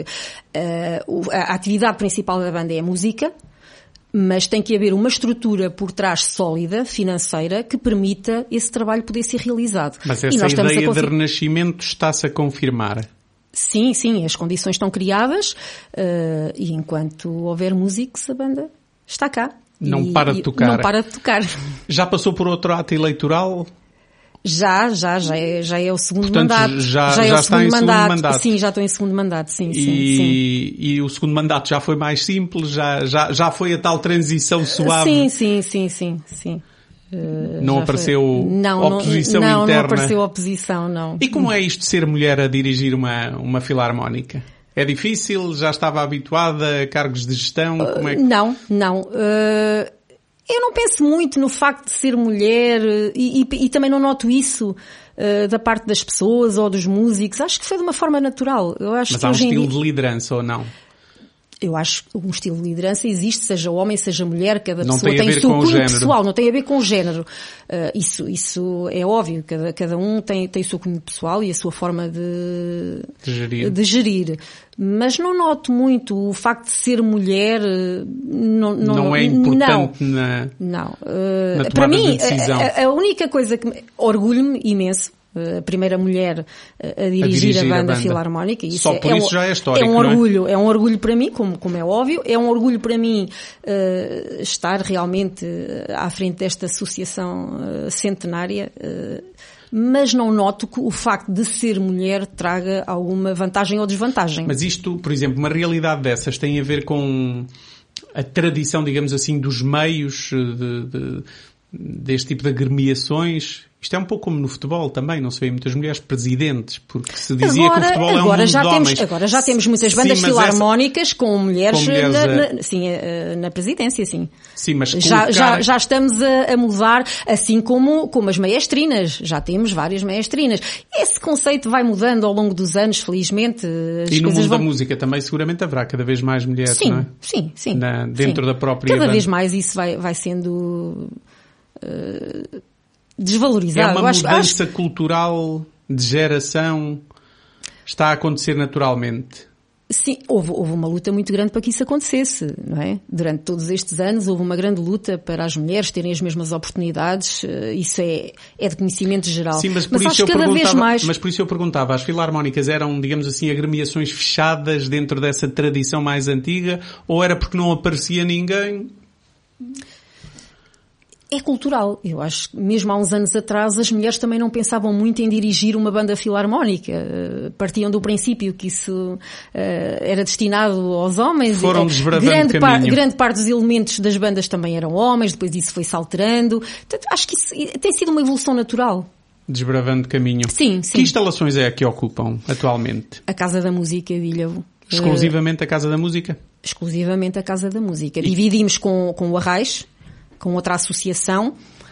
uh, a atividade principal da banda é a música, mas tem que haver uma estrutura por trás sólida, financeira, que permita esse trabalho poder ser realizado. Mas essa e nós ideia conseguir... de renascimento está-se a confirmar? Sim, sim, as condições estão criadas uh, e enquanto houver músicos, a banda está cá. Não e, para de tocar. Não para de tocar. Já passou por outro ato eleitoral? Já, já, já é, já é o segundo Portanto, mandato. Já, já, é já o está segundo em mandato. segundo mandato. Sim, já estou em segundo mandato, sim, e, sim, sim. E o segundo mandato já foi mais simples? Já, já, já foi a tal transição suave? Sim, sim, sim, sim, sim. Uh, não apareceu não, oposição não, interna? Não, não apareceu oposição, não. E como é isto de ser mulher a dirigir uma, uma filarmónica? É difícil? Já estava habituada a cargos de gestão? Como é que... uh, não, não. Uh, eu não penso muito no facto de ser mulher e, e, e também não noto isso uh, da parte das pessoas ou dos músicos. Acho que foi de uma forma natural. Eu acho Mas que há um hoje estilo em dia... de liderança ou não? Eu acho que um estilo de liderança existe, seja homem, seja mulher, cada não pessoa tem, tem a ver o seu com cunho o género. pessoal, não tem a ver com o género. Uh, isso, isso é óbvio, cada, cada um tem, tem o seu cunho pessoal e a sua forma de, de, gerir. de gerir. Mas não noto muito o facto de ser mulher, não, não, não é importante não, na, não. Uh, na tomada para mim, de decisão. A, a única coisa que orgulho-me imenso, a primeira mulher a dirigir a, dirigir a, banda, a banda filarmónica. Isso Só por é, isso é, já é histórico, é um não orgulho, é? é um orgulho para mim, como, como é óbvio, é um orgulho para mim uh, estar realmente uh, à frente desta associação uh, centenária, uh, mas não noto que o facto de ser mulher traga alguma vantagem ou desvantagem. Mas isto, por exemplo, uma realidade dessas tem a ver com a tradição, digamos assim, dos meios de, de, deste tipo de agremiações? Isto é um pouco como no futebol também, não se vê muitas mulheres presidentes, porque se dizia agora, que o futebol agora é um mundo já de temos, homens. Agora já temos muitas bandas sim, filarmónicas essa... com mulheres, com mulheres na, a... na, sim, na presidência, sim. Sim, mas já, colocar... já, já estamos a, a mudar, assim como, como as maestrinas. Já temos várias maestrinas. Esse conceito vai mudando ao longo dos anos, felizmente. As e no mundo vão... da música também seguramente haverá cada vez mais mulheres, sim, não é? Sim, sim. Na, dentro sim. da própria Cada banda. vez mais isso vai, vai sendo... Uh... desvalorizado. É uma Eu acho, mudança acho... cultural de geração, está a acontecer naturalmente. Sim, houve, houve uma luta muito grande para que isso acontecesse, não é? Durante todos estes anos houve uma grande luta para as mulheres terem as mesmas oportunidades, isso é, é de conhecimento geral. Sim, mas por, mas isso acho eu cada perguntava, vez mais... mas por isso eu perguntava, as filarmónicas eram, digamos assim, agremiações fechadas dentro dessa tradição mais antiga, ou era porque não aparecia ninguém? É cultural. Eu acho que mesmo há uns anos atrás as mulheres também não pensavam muito em dirigir uma banda filarmónica. Partiam do princípio que isso uh, era destinado aos homens. Foram desbravando grande, caminho. par, grande parte dos elementos das bandas também eram homens, depois isso foi-se alterando. Portanto, acho que isso tem sido uma evolução natural. Desbravando caminho. Sim, sim. Que instalações é a que ocupam atualmente? A Casa da Música de Ilhavo. Exclusivamente a Casa da Música? Exclusivamente a Casa da Música. E... Dividimos com, com o Arrais, com outra associação,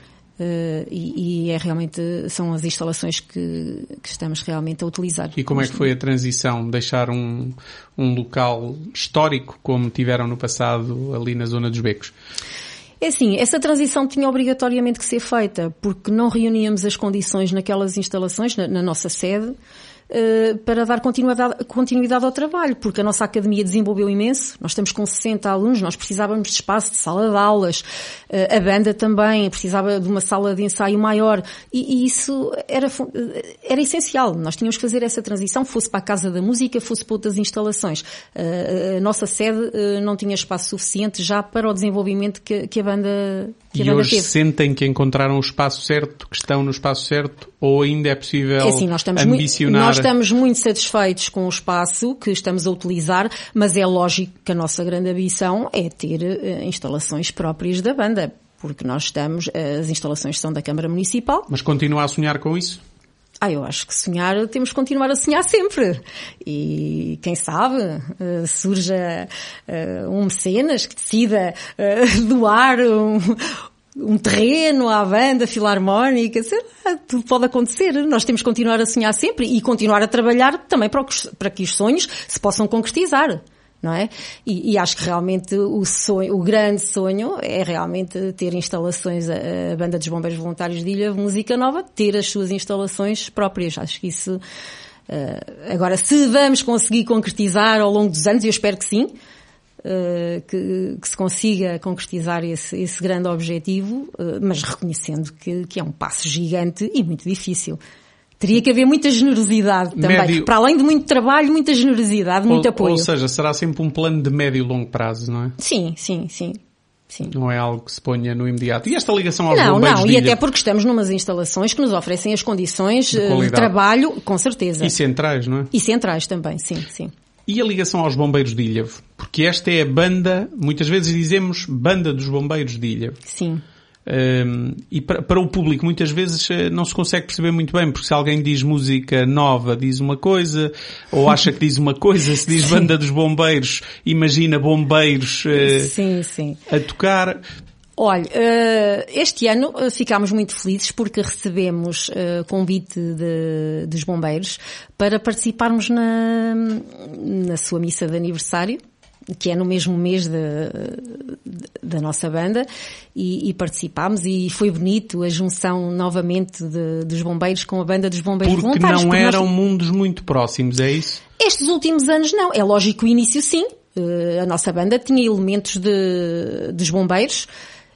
uh, e, e é realmente, são as instalações que, que estamos realmente a utilizar. E como é que foi a transição? Deixar um, um local histórico, como tiveram no passado ali na Zona dos Becos? É assim, essa transição tinha obrigatoriamente que ser feita, porque não reuníamos as condições naquelas instalações, na, na nossa sede, Uh, para dar continuidade, continuidade ao trabalho, porque a nossa academia desenvolveu imenso. Nós estamos com sessenta alunos, nós precisávamos de espaço, de sala de aulas, uh, a banda também precisava de uma sala de ensaio maior, e, e isso era, era essencial. Nós tínhamos que fazer essa transição, fosse para a Casa da Música, fosse para outras instalações. Uh, a nossa sede uh, não tinha espaço suficiente já para o desenvolvimento que, que a banda que a E banda hoje teve. sentem que encontraram o espaço certo, que estão no espaço certo, ou ainda é possível é assim, nós estamos ambicionar? Muito, nós estamos muito satisfeitos com o espaço que estamos a utilizar, mas é lógico que a nossa grande ambição é ter uh, instalações próprias da banda, porque nós estamos, as instalações são da Câmara Municipal. Mas continua a sonhar com isso? Ah, eu acho que sonhar, temos que continuar a sonhar sempre. E quem sabe, uh, surja uh, um mecenas que decida uh, doar um, um terreno à banda filarmónica, sei lá, tudo pode acontecer. Nós temos que continuar a sonhar sempre e continuar a trabalhar também para, os, para que os sonhos se possam concretizar. Não é? E, e acho que realmente o sonho, o grande sonho é realmente ter instalações, a, a Banda dos Bombeiros Voluntários de Ilhavo, Música Nova, ter as suas instalações próprias. Acho que isso, uh, agora, se vamos conseguir concretizar ao longo dos anos, eu espero que sim, uh, que, que se consiga concretizar esse, esse grande objetivo, uh, mas reconhecendo que, que é um passo gigante e muito difícil. Teria que haver muita generosidade também. Médio... Para além de muito trabalho, muita generosidade, muito ou, apoio. Ou seja, será sempre um plano de médio e longo prazo, não é? Sim, sim, sim. Sim. Não é algo que se ponha no imediato. E esta ligação aos não, bombeiros Não, de e Ilha... até porque estamos numas instalações que nos oferecem as condições de, de trabalho, com certeza. E centrais, não é? E centrais também, sim, sim. E a ligação aos bombeiros de Ilhavo? Porque esta é a banda, muitas vezes dizemos Banda dos Bombeiros de Ilhavo. Sim. Um, e para, para o público muitas vezes não se consegue perceber muito bem, porque se alguém diz música nova diz uma coisa, ou acha que diz uma coisa, se diz Banda dos Bombeiros, imagina bombeiros uh, sim, sim. a tocar. Olha, este ano ficámos muito felizes porque recebemos convite de, dos bombeiros para participarmos na, na sua missa de aniversário, que é no mesmo mês de, de, da nossa banda, e, e participámos, e foi bonito a junção novamente de, dos bombeiros com a Banda dos Bombeiros porque Voluntários. Não porque não eram nós... mundos muito próximos, é isso? Estes últimos anos não. É lógico que o início sim. A nossa banda tinha elementos de, dos bombeiros,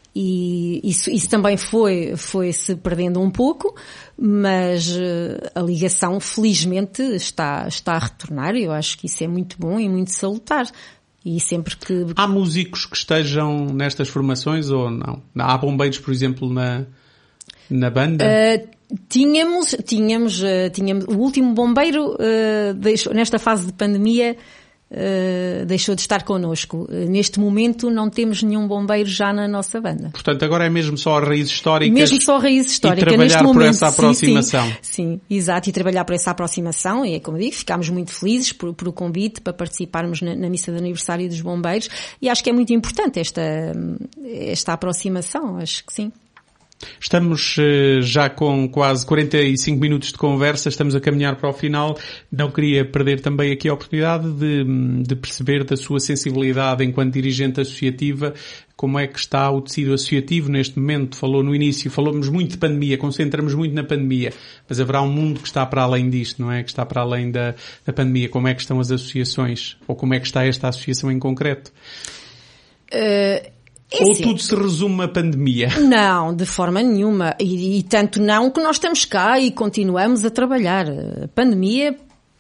e isso, isso também foi, foi se perdendo um pouco, mas a ligação felizmente está, está a retornar, e eu acho que isso é muito bom e muito salutar. E sempre que... Há músicos que estejam nestas formações ou não? Há bombeiros, por exemplo, na, na banda? Uh, tínhamos, tínhamos, uh, tínhamos, o último bombeiro, uh, deixou, nesta fase de pandemia, uh, deixou de estar connosco. Uh, neste momento não temos nenhum bombeiro já na nossa banda. Portanto, agora é mesmo só raízes históricas. Mesmo só raízes históricas. E trabalhar neste por momento, essa aproximação. Sim, sim, sim, exato. E trabalhar por essa aproximação. E é como digo, ficámos muito felizes por, por o convite para participarmos na, na missa de aniversário dos bombeiros. E acho que é muito importante esta, esta aproximação. Acho que sim. Estamos uh, já com quase quarenta e cinco minutos de conversa, estamos a caminhar para o final. Não queria perder também aqui a oportunidade de, de perceber da sua sensibilidade enquanto dirigente associativa, como é que está o tecido associativo neste momento. Falou no início, falamos muito de pandemia, concentramos muito na pandemia, mas haverá um mundo que está para além disto, não é? Que está para além da, da pandemia. Como é que estão as associações? Ou como é que está esta associação em concreto? Uh... É Ou sim. tudo se resume à pandemia? Não, de forma nenhuma. E, e tanto não que nós estamos cá e continuamos a trabalhar. A pandemia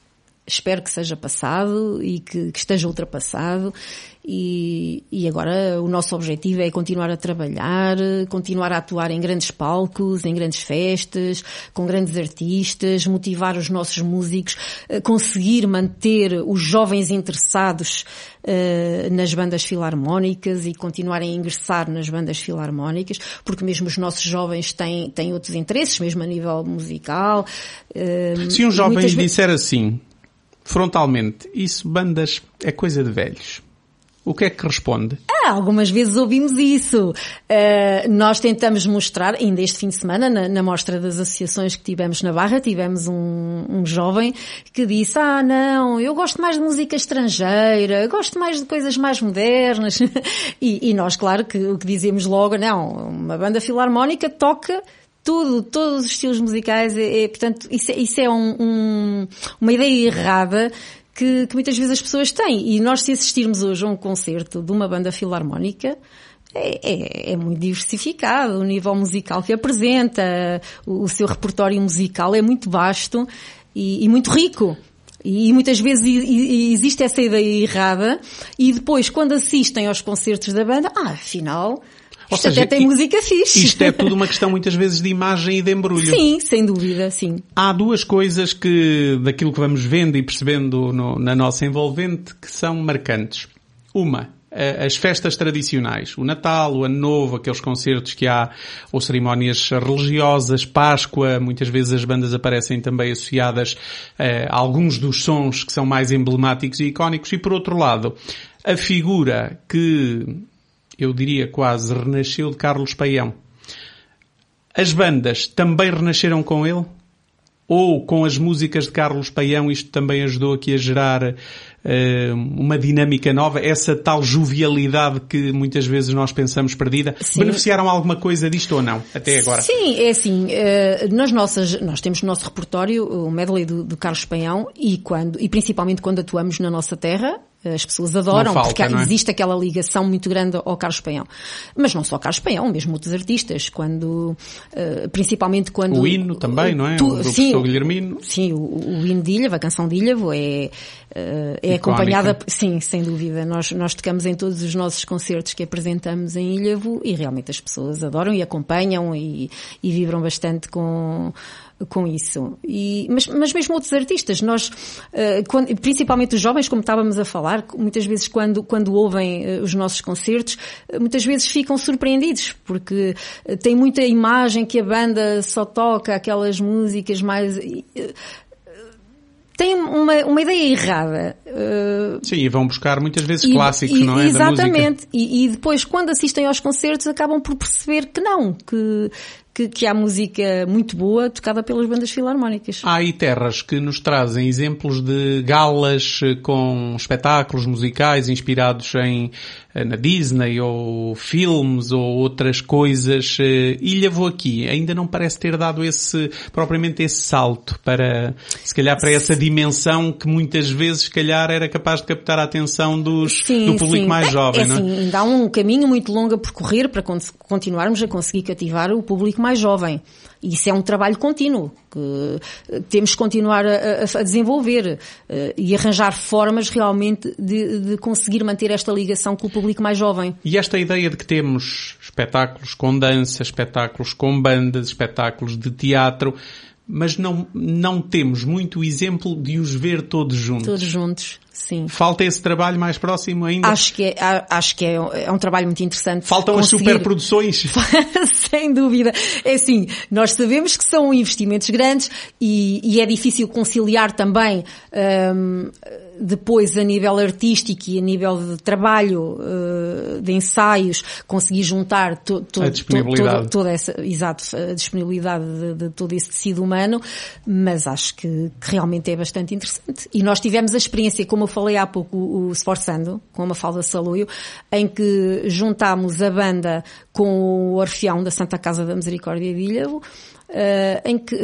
espero que seja passado e que, que esteja ultrapassado. E, e agora o nosso objetivo é continuar a trabalhar, continuar a atuar em grandes palcos, em grandes festas, com grandes artistas, motivar os nossos músicos, conseguir manter os jovens interessados uh, nas bandas filarmónicas e continuarem a ingressar nas bandas filarmónicas, porque mesmo os nossos jovens têm, têm outros interesses, mesmo a nível musical. Uh, Se um jovem muitas... disser assim, frontalmente, isso bandas é coisa de velhos, o que é que responde? Ah, algumas vezes ouvimos isso. Uh, nós tentamos mostrar, ainda este fim de semana, na, na mostra das associações que tivemos na Barra, tivemos um, um jovem que disse, ah, não, eu gosto mais de música estrangeira, eu gosto mais de coisas mais modernas. e, e nós, claro, que o que dizemos logo, não, uma banda filarmónica toca tudo, todos os estilos musicais, é, é, portanto, isso é, isso é um, um, uma ideia errada Que, que muitas vezes as pessoas têm. E nós, se assistirmos hoje a um concerto de uma banda filarmónica, é, é, é muito diversificado. O nível musical que apresenta, o, o seu repertório musical é muito vasto e, e muito rico. E, e muitas vezes e, e existe essa ideia errada e depois, quando assistem aos concertos da banda, ah, afinal... Ou Isto seja, até tem música fixe. Isto é tudo uma questão muitas vezes de imagem e de embrulho. Sim, sem dúvida, sim. Há duas coisas que, daquilo que vamos vendo e percebendo no, na nossa envolvente, que são marcantes. Uma, as festas tradicionais. O Natal, o Ano Novo, aqueles concertos que há, ou cerimónias religiosas, Páscoa, muitas vezes as bandas aparecem também associadas a alguns dos sons que são mais emblemáticos e icónicos. E por outro lado, a figura que... eu diria quase renasceu de Carlos Paião. As bandas também renasceram com ele? Ou com as músicas de Carlos Paião isto também ajudou aqui a gerar uh, uma dinâmica nova? Essa tal jovialidade que muitas vezes nós pensamos perdida? Sim. Beneficiaram alguma coisa disto ou não, até agora? Sim, é assim, uh, nas nossas, nós temos no nosso repertório o medley do, do Carlos Paião e, quando, e principalmente quando atuamos na nossa terra, as pessoas adoram, falta, porque é? Existe aquela ligação muito grande ao Carlos Paião. Mas não só Carlos Paião, mesmo outros artistas, quando, uh, principalmente quando... O hino também, não é? Tu, o do sim, professor Guilhermino. Sim, o, o hino de Ilhavo, a canção de Ilhavo é, uh, é acompanhada... Sim, sem dúvida. Nós, nós tocamos em todos os nossos concertos que apresentamos em Ilhavo e realmente as pessoas adoram e acompanham e, e vibram bastante com... com isso. E, mas, mas mesmo outros artistas, nós, uh, quando, principalmente os jovens, como estávamos a falar, muitas vezes quando, quando ouvem uh, os nossos concertos, uh, muitas vezes ficam surpreendidos, porque uh, tem muita imagem que a banda só toca aquelas músicas mais... Uh, tem uma, uma ideia errada. Uh, Sim, e vão buscar muitas vezes e, clássicos, e, não é? Exatamente. E, e depois, quando assistem aos concertos, acabam por perceber que não, que... Que, que há música muito boa tocada pelas bandas filarmónicas. Há aí terras que nos trazem exemplos de galas com espetáculos musicais inspirados em, na Disney ou filmes ou outras coisas. Ilhavo aqui ainda não parece ter dado esse, propriamente esse salto para, se calhar, para essa dimensão que muitas vezes, se calhar, era capaz de captar a atenção dos, sim, do público sim. mais jovem, é, não é? Sim, ainda há um caminho muito longo a percorrer para continuarmos a conseguir cativar o público mais jovem. E isso é um trabalho contínuo que temos que continuar a, a desenvolver uh, e arranjar formas realmente de, de conseguir manter esta ligação com o público mais jovem. E esta ideia de que temos espetáculos com dança, espetáculos com bandas, espetáculos de teatro, mas não, não temos muito exemplo de os ver todos juntos. Todos juntos. Sim. Falta esse trabalho mais próximo ainda? Acho que é, acho que é, é um trabalho muito interessante. Faltam conseguir... as superproduções? Sem dúvida. É assim, nós sabemos que são investimentos grandes e, e é difícil conciliar também um, depois a nível artístico e a nível de trabalho, uh, de ensaios, conseguir juntar to, to, a disponibilidade. To, to, toda essa, exato, a disponibilidade de, de todo esse tecido humano, mas acho que, que realmente é bastante interessante. E nós tivemos a experiência, como eu falei há pouco, o, o Esforçando, com a Mafalda Saloio, em que juntámos a banda com o Orfeão da Santa Casa da Misericórdia de Ilhavo, uh, em que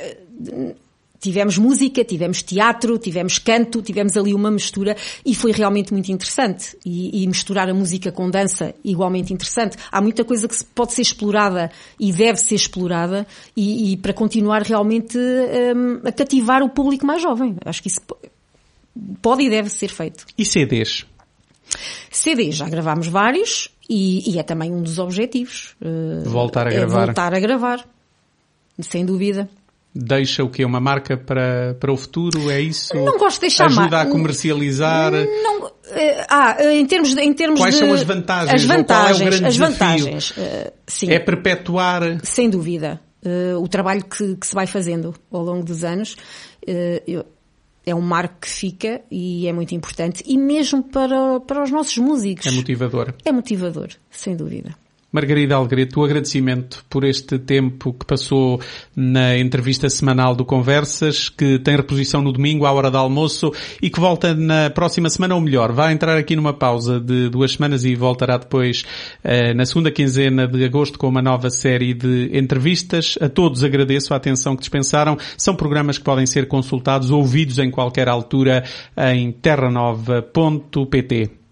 uh, tivemos música, tivemos teatro, tivemos canto, tivemos ali uma mistura e foi realmente muito interessante. E, e misturar a música com dança, igualmente interessante. Há muita coisa que pode ser explorada e deve ser explorada e, e para continuar realmente um, a cativar o público mais jovem. Acho que isso pode e deve ser feito. E C Ds? C Ds, já gravámos vários e, e é também um dos objetivos. Voltar a é gravar. Voltar a gravar, sem dúvida. Deixa o quê? Uma marca para, para o futuro? É isso? Não gosto de deixar Ajuda mar... a comercializar? Não, ah, em termos de... Em termos Quais de... são as vantagens? As vantagens, Ou qual é o grande as desafio? vantagens, uh, sim. É perpetuar? Sem dúvida. Uh, o trabalho que, que se vai fazendo ao longo dos anos uh, eu, é um marco que fica e é muito importante. E mesmo para, para os nossos músicos. É motivador. É motivador, sem dúvida. Margarida Alegreto, o agradecimento por este tempo que passou na entrevista semanal do Conversas, que tem reposição no domingo à hora do almoço e que volta na próxima semana, ou melhor, vai entrar aqui numa pausa de duas semanas e voltará depois uh, na segunda quinzena de agosto com uma nova série de entrevistas. A todos agradeço a atenção que dispensaram. São programas que podem ser consultados, ouvidos em qualquer altura em terra nova ponto pt.